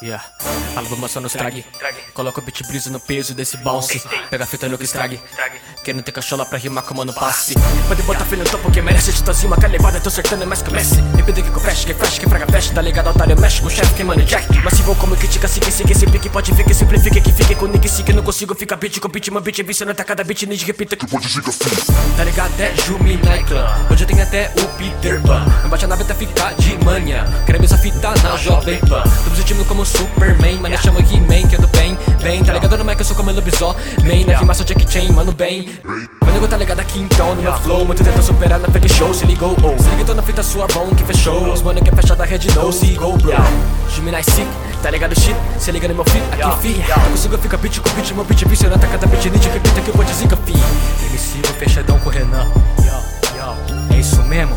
Yeah, álbum só nos trague. Coloca o beat brisa no peso desse bounce. Pega a fita no que estrague. Querendo ter cachola pra rimar com mano passe. Pode botar filho no topo que merece. Te assim uma calevada, tô acertando mais que o Messi. Repita que confesso, que flash, que fraga fecha. Tá ligado, otário, mexe com o chefe, que mano Jack. Mas se vou como critica, siga esse pique. Pode ver que simplifica, que fique com nick. Se que não consigo ficar beat com beat. Meu beat é vício, não tá cada beat, nem de repita que pode ficar assim. Tá ligado, é Jumi Nightclub. Hoje eu tenho até o Peter Pan. Não bate a nave até ficar de manhã. Queremos a fita na Jovem Pan. Tô positivo como Superman, mas chama He-Man, que eu tô bem. Tá ligado no mic, eu sou como lobisomem. Na rima sou Jack Chan, mano bem. Meu nego tá ligado aqui então no meu flow. Muito tenta superar na fake show, se ligou, oh. Se liga, tô na fita sua bom que fechou. Os mano que é fechada red no, se go, bro. Gemini sick, tá ligado shit? Se liga no meu feed, aqui fi. Não consigo ficar beat com beat, meu beat é vício. Não tá cada beat, ninja, repita que eu vou dizer fi. MC, vou fechadão com o Renan. É isso mesmo?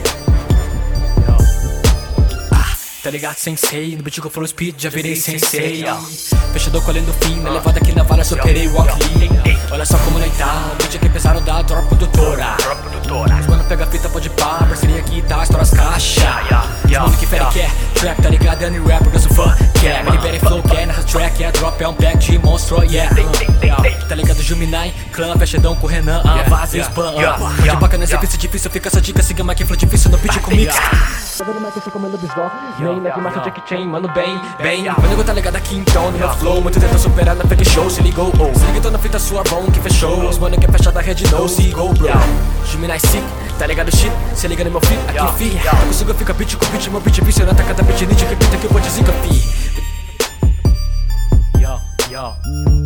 Tá ligado, sensei? No beat que eu falo speed, já virei sensei. Fechador colhendo fim, na levada aqui na vara superei o Walk Lee. Olha só como nós tá, o beat aqui pesaram da drop produtora. Os mano pega a fita, pode pá, parceria aqui tá, estoura as caixas. Os mano que fere quer, trap, tá ligado, é new rap, porque eu sou fã. Quer, me libera flow, quer, nessa track, é drop, é um pack de monstro, yeah. Tá ligado, Gemini, clã, fechadão com o Renan, vaza e spam. Pode paca nessa pista difícil, fica essa dica, siga mais que flow difícil no beat com mix. Tá vendo mais que eu sou como lobisomem, na rima sou Jack Chan, mano bem. Meu nego tá ligado aqui então no meu flow. Muito tenta superar na fake show, se ligou, oh. Se liga, tô na fita sua bom que fechou. Os mano que é fechada red no, se go, bro. Gemini sick, tá ligado shit? Se liga no meu feed, aqui fi. Não consigo ficar beat com beat, meu beat é vício. Não tá cada beat, ninja, repita que eu vou dizer fi.